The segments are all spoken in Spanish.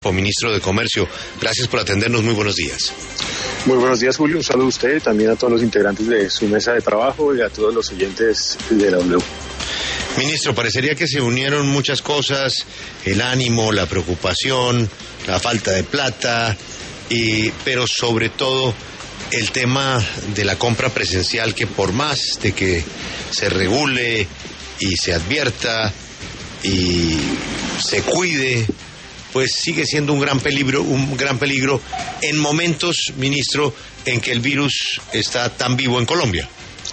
Ministro de Comercio. Gracias por atendernos, muy buenos días. Muy buenos días, Julio. Un saludo a usted, también a todos los integrantes de su mesa de trabajo y a todos los oyentes de la W. Ministro, parecería que se unieron muchas cosas, el ánimo, la preocupación, la falta de plata, pero sobre todo el tema de la compra presencial, que por más de que se regule y se advierta y se cuide, pues sigue siendo un gran peligro en momentos, ministro, en que el virus está tan vivo en Colombia.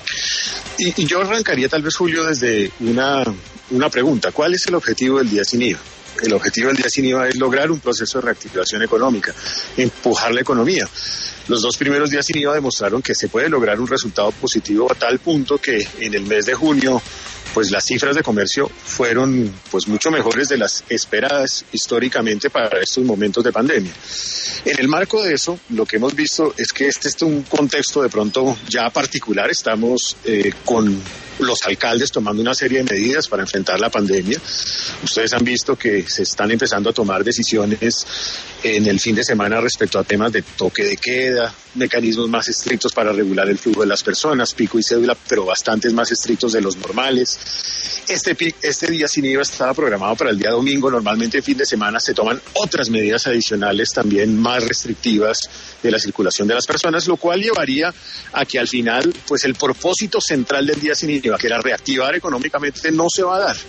Y yo arrancaría tal vez, Julio, desde una pregunta. ¿Cuál es el objetivo del Día Sin IVA? El objetivo del Día Sin IVA es lograr un proceso de reactivación económica, empujar la economía. Los 2 primeros días sin IVA demostraron que se puede lograr un resultado positivo a tal punto que en el mes de junio pues las cifras de comercio fueron pues mucho mejores de las esperadas históricamente para estos momentos de pandemia. En el marco de eso, lo que hemos visto es que este es un contexto de pronto ya particular. Estamos con los alcaldes tomando una serie de medidas para enfrentar la pandemia. Ustedes han visto que se están empezando a tomar decisiones en el fin de semana respecto a temas de toque de queda, mecanismos más estrictos para regular el flujo de las personas, pico y cédula, pero bastantes más estrictos de los normales. Este día sin IVA estaba programado para el día domingo. Normalmente en fin de semana se toman otras medidas adicionales también más restrictivas de la circulación de las personas, lo cual llevaría a que al final pues el propósito central del día sin IVA, que era reactivar económicamente, no se va a dar.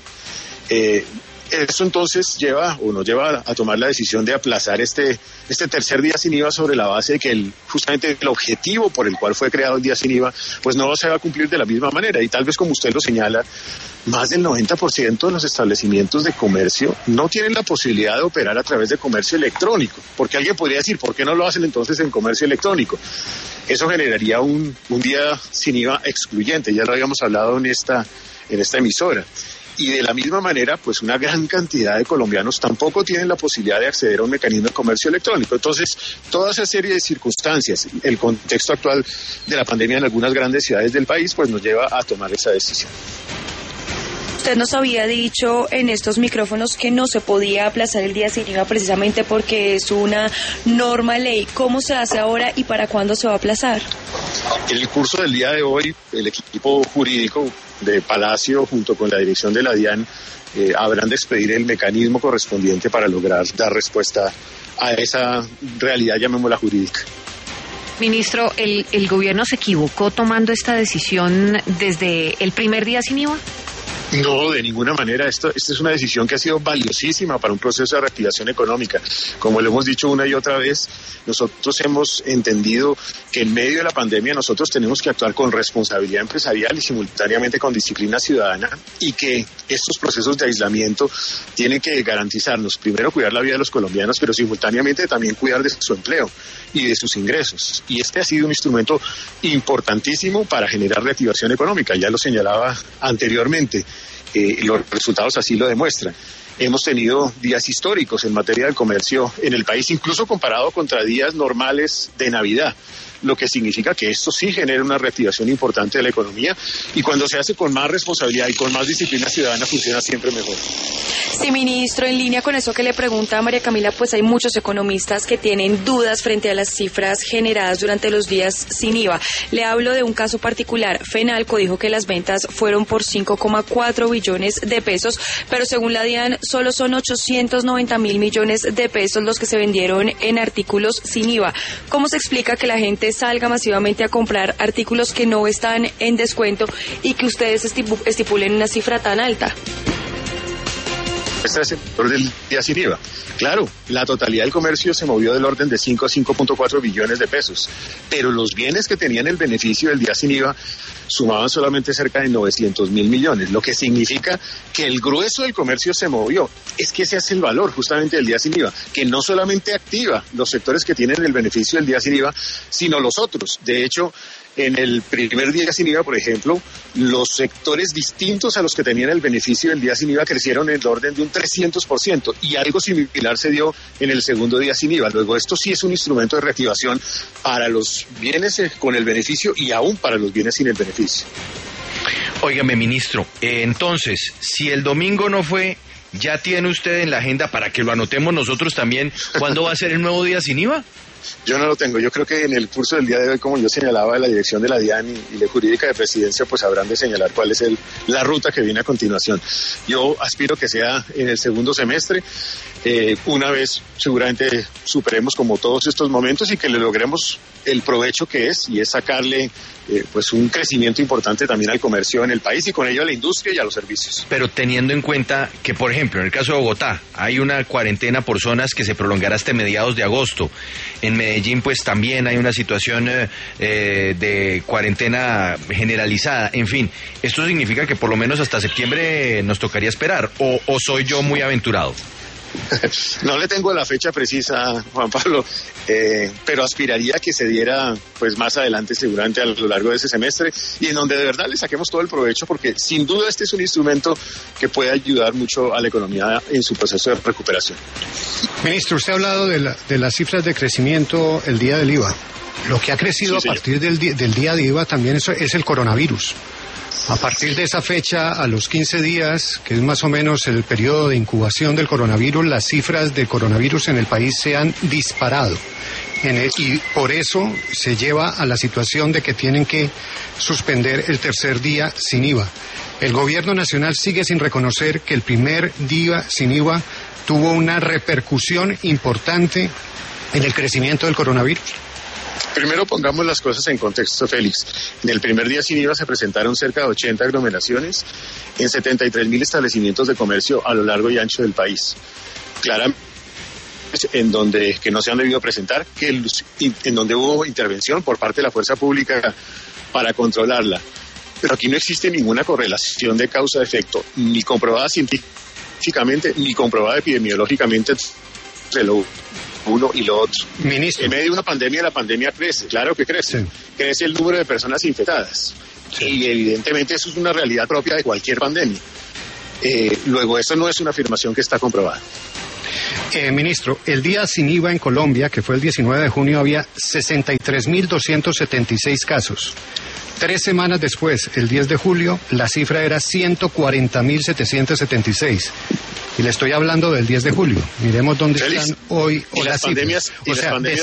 Eso entonces nos lleva a tomar la decisión de aplazar este tercer día sin IVA sobre la base de que justamente el objetivo por el cual fue creado el día sin IVA pues no se va a cumplir de la misma manera. Y tal vez, como usted lo señala, más del 90% de los establecimientos de comercio no tienen la posibilidad de operar a través de comercio electrónico, porque alguien podría decir, ¿por qué no lo hacen entonces en comercio electrónico? Eso generaría un día sin IVA excluyente, ya lo habíamos hablado en esta emisora. Y de la misma manera, pues una gran cantidad de colombianos tampoco tienen la posibilidad de acceder a un mecanismo de comercio electrónico. Entonces, toda esa serie de circunstancias, el contexto actual de la pandemia en algunas grandes ciudades del país, pues nos lleva a tomar esa decisión. Usted nos había dicho en estos micrófonos que no se podía aplazar el día sin IVA precisamente porque es una norma ley. ¿Cómo se hace ahora y para cuándo se va a aplazar? En el curso del día de hoy, el equipo jurídico de Palacio, junto con la dirección de la DIAN, habrán de expedir el mecanismo correspondiente para lograr dar respuesta a esa realidad, llamémosla jurídica. Ministro, ¿el gobierno se equivocó tomando esta decisión desde el primer día sin IVA? No, de ninguna manera. Esta es una decisión que ha sido valiosísima para un proceso de reactivación económica. Como lo hemos dicho una y otra vez, nosotros hemos entendido que en medio de la pandemia nosotros tenemos que actuar con responsabilidad empresarial y simultáneamente con disciplina ciudadana, y que estos procesos de aislamiento tienen que garantizarnos, primero, cuidar la vida de los colombianos, pero simultáneamente también cuidar de su empleo y de sus ingresos. Y este ha sido un instrumento importantísimo para generar reactivación económica, ya lo señalaba anteriormente. Los resultados así lo demuestran. Hemos tenido días históricos en materia del comercio en el país, incluso comparado contra días normales de Navidad, lo que significa que esto sí genera una reactivación importante de la economía, y cuando se hace con más responsabilidad y con más disciplina ciudadana funciona siempre mejor. Sí, ministro, en línea con eso que le pregunta a María Camila, pues hay muchos economistas que tienen dudas frente a las cifras generadas durante los días sin IVA. Le hablo de un caso particular. Fenalco dijo que las ventas fueron por 5,4 billones de pesos, pero según la DIAN solo son 890.000 millones de pesos los que se vendieron en artículos sin IVA. ¿Cómo se explica que la gente salga masivamente a comprar artículos que no están en descuento y que ustedes estipulen una cifra tan alta? Este es el sector del día sin IVA. Claro, la totalidad del comercio se movió del orden de 5 a 5.4 billones de pesos, pero los bienes que tenían el beneficio del día sin IVA sumaban solamente cerca de 900.000 millones, lo que significa que el grueso del comercio se movió. Es que ese es el valor justamente del día sin IVA, que no solamente activa los sectores que tienen el beneficio del día sin IVA, sino los otros. De hecho, en el primer día sin IVA, por ejemplo, los sectores distintos a los que tenían el beneficio del día sin IVA crecieron en el orden de un 300%, y algo similar se dio en el segundo día sin IVA. Luego, esto sí es un instrumento de reactivación para los bienes con el beneficio y aún para los bienes sin el beneficio. Óigame, ministro, entonces, si el domingo no fue ¿Ya tiene usted en la agenda, para que lo anotemos nosotros también, cuándo va a ser el nuevo día sin IVA? Yo no lo tengo. Yo creo que en el curso del día de hoy, como yo señalaba, la dirección de la DIAN y la jurídica de presidencia, pues habrán de señalar cuál es la ruta que viene a continuación. Yo aspiro que sea en el segundo semestre, una vez seguramente superemos como todos estos momentos y que le logremos el provecho que es, y es sacarle pues un crecimiento importante también al comercio en el país y con ello a la industria y a los servicios. Pero teniendo en cuenta que, por ejemplo, en el caso de Bogotá, hay una cuarentena por zonas que se prolongará hasta mediados de agosto. En Medellín, pues también hay una situación de cuarentena generalizada. En fin, ¿esto significa que por lo menos hasta septiembre nos tocaría esperar? ¿O soy yo muy aventurado? No le tengo la fecha precisa, Juan Pablo, pero aspiraría a que se diera pues más adelante, seguramente a lo largo de ese semestre, y en donde de verdad le saquemos todo el provecho, porque sin duda este es un instrumento que puede ayudar mucho a la economía en su proceso de recuperación. Ministro, usted ha hablado de las cifras de crecimiento el día del IVA. Lo que ha crecido sí, a partir del día de IVA también es el coronavirus. A partir de esa fecha, a los 15 días, que es más o menos el periodo de incubación del coronavirus, las cifras de coronavirus en el país se han disparado. Y por eso se lleva a la situación de que tienen que suspender el tercer día sin IVA. El gobierno nacional sigue sin reconocer que el primer día sin IVA tuvo una repercusión importante en el crecimiento del coronavirus. Primero pongamos las cosas en contexto, Félix. En el primer día sin IVA se presentaron cerca de 80 aglomeraciones en 73.000 establecimientos de comercio a lo largo y ancho del país. Claramente, en donde que no se han debido presentar, en donde hubo intervención por parte de la fuerza pública para controlarla. Pero aquí no existe ninguna correlación de causa-efecto, ni comprobada científicamente, ni comprobada epidemiológicamente entre lo uno y lo otro. Ministro. En medio de una pandemia, la pandemia crece, claro que crece. Sí. Crece el número de personas infectadas. Sí. Y evidentemente eso es una realidad propia de cualquier pandemia. Luego, eso no es una afirmación que está comprobada. Ministro, el día sin IVA en Colombia, que fue el 19 de junio, había 63.276 casos. 3 semanas después, el 10 de julio, la cifra era 140.776. Y le estoy hablando del 10 de julio. Miremos dónde están hoy las cifras. O sea, de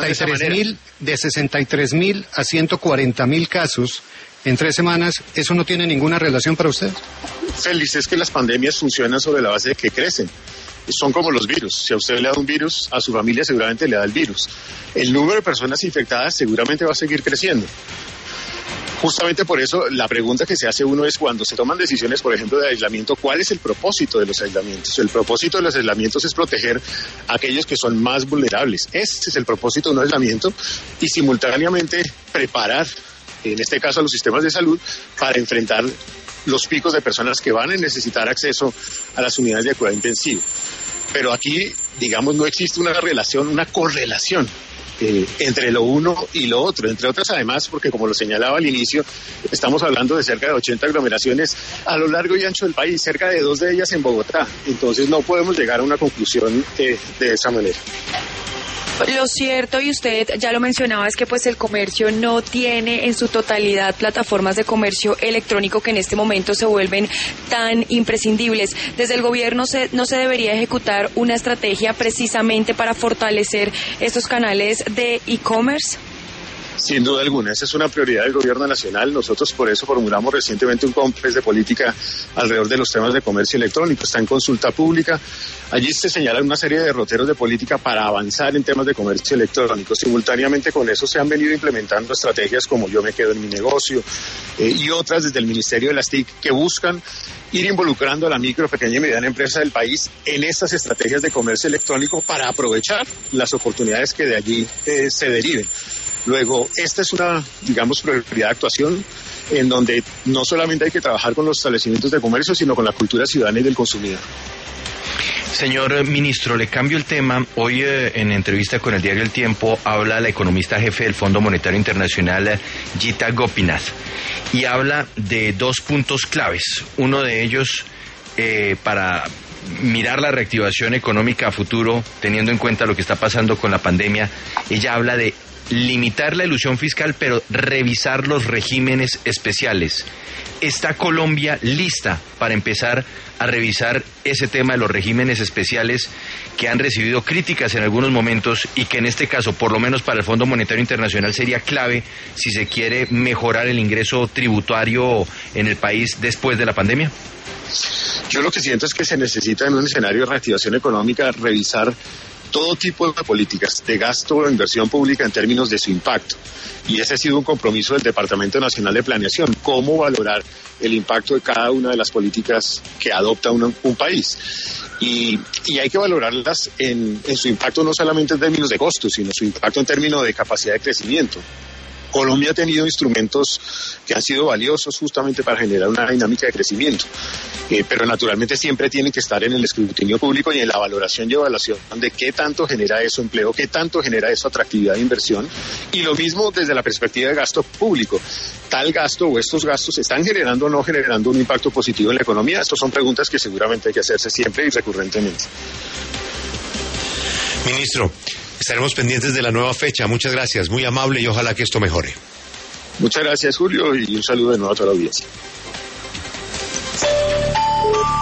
63.000 a 140.000 casos en 3 semanas, ¿eso no tiene ninguna relación para usted? Félix, es que las pandemias funcionan sobre la base de que crecen. Son como los virus. Si a usted le da un virus, a su familia seguramente le da el virus. El número de personas infectadas seguramente va a seguir creciendo. Justamente por eso la pregunta que se hace uno es, cuando se toman decisiones, por ejemplo, de aislamiento, ¿cuál es el propósito de los aislamientos? El propósito de los aislamientos es proteger a aquellos que son más vulnerables. Ese es el propósito de un aislamiento, y simultáneamente preparar, en este caso a los sistemas de salud, para enfrentar los picos de personas que van a necesitar acceso a las unidades de cuidado intensivo. Pero aquí, digamos, no existe una relación, una correlación entre lo uno y lo otro, entre otras además, porque como lo señalaba al inicio, estamos hablando de cerca de 80 aglomeraciones a lo largo y ancho del país, cerca de 2 de ellas en Bogotá. Entonces no podemos llegar a una conclusión de esa manera. Lo cierto, y usted ya lo mencionaba, es que pues el comercio no tiene en su totalidad plataformas de comercio electrónico que en este momento se vuelven tan imprescindibles. Desde el gobierno no se debería ejecutar una estrategia precisamente para fortalecer estos canales de e-commerce. Sin duda alguna, esa es una prioridad del gobierno nacional. Nosotros por eso formulamos recientemente un complejo de política alrededor de los temas de comercio electrónico. Está en consulta pública. Allí se señalan una serie de derroteros de política para avanzar en temas de comercio electrónico. Simultáneamente con eso se han venido implementando estrategias como Yo me quedo en mi negocio y otras desde el Ministerio de las TIC que buscan ir involucrando a la micro, pequeña y mediana empresa del país en estas estrategias de comercio electrónico para aprovechar las oportunidades que de allí se deriven. Luego, esta es una, digamos, prioridad de actuación en donde no solamente hay que trabajar con los establecimientos de comercio, sino con la cultura ciudadana y del consumidor. Señor ministro, le cambio el tema. Hoy en entrevista con el diario El Tiempo habla la economista jefe del Fondo Monetario Internacional, Gita Gopinath, y habla de 2 puntos claves. Uno de ellos para mirar la reactivación económica a futuro, teniendo en cuenta lo que está pasando con la pandemia. Ella habla de limitar la elusión fiscal, pero revisar los regímenes especiales. ¿Está Colombia lista para empezar a revisar ese tema de los regímenes especiales que han recibido críticas en algunos momentos y que en este caso, por lo menos para el Fondo Monetario Internacional, sería clave si se quiere mejorar el ingreso tributario en el país después de la pandemia? Yo lo que siento es que se necesita en un escenario de reactivación económica revisar todo tipo de políticas de gasto o inversión pública en términos de su impacto. Y ese ha sido un compromiso del Departamento Nacional de Planeación, cómo valorar el impacto de cada una de las políticas que adopta un país. Y hay que valorarlas en su impacto no solamente en términos de costos, sino su impacto en términos de capacidad de crecimiento. Colombia ha tenido instrumentos que han sido valiosos justamente para generar una dinámica de crecimiento, pero naturalmente siempre tienen que estar en el escrutinio público y en la valoración y evaluación de qué tanto genera eso empleo, qué tanto genera eso atractividad de inversión, y lo mismo desde la perspectiva de gasto público. ¿Tal gasto o estos gastos están generando o no generando un impacto positivo en la economía? Estas son preguntas que seguramente hay que hacerse siempre y recurrentemente. Ministro, estaremos pendientes de la nueva fecha. Muchas gracias, muy amable y ojalá que esto mejore. Muchas gracias, Julio, y un saludo de nuevo a toda la audiencia.